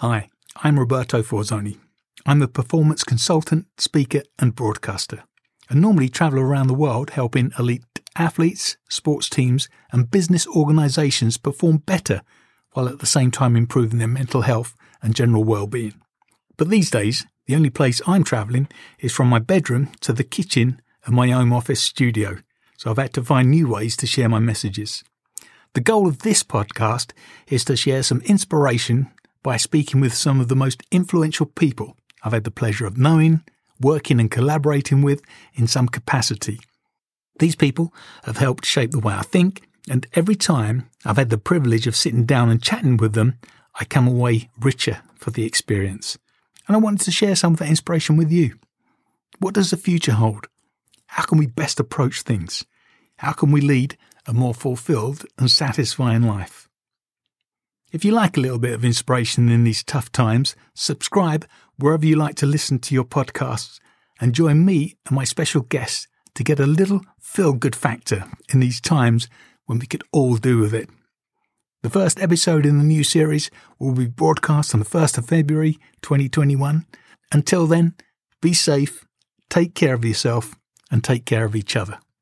Hi, I'm Roberto Forzoni. I'm a performance consultant, speaker and broadcaster, and normally travel around the world helping elite athletes, sports teams and business organisations perform better while at the same time improving their mental health and general well-being. But these days, the only place I'm travelling is from my bedroom to the kitchen of my home office studio, so I've had to find new ways to share my messages. The goal of this podcast is to share some inspiration by speaking with some of the most influential people I've had the pleasure of knowing, working and collaborating with in some capacity. These people have helped shape the way I think, and every time I've had the privilege of sitting down and chatting with them, I come away richer for the experience. And I wanted to share some of that inspiration with you. What does the future hold? How can we best approach things? How can we lead a more fulfilled and satisfying life? If you like a little bit of inspiration in these tough times, subscribe wherever you like to listen to your podcasts and join me and my special guests to get a little feel-good factor in these times when we could all do with it. The first episode in the new series will be broadcast on the 1st of February 2021. Until then, be safe, take care of yourself and take care of each other.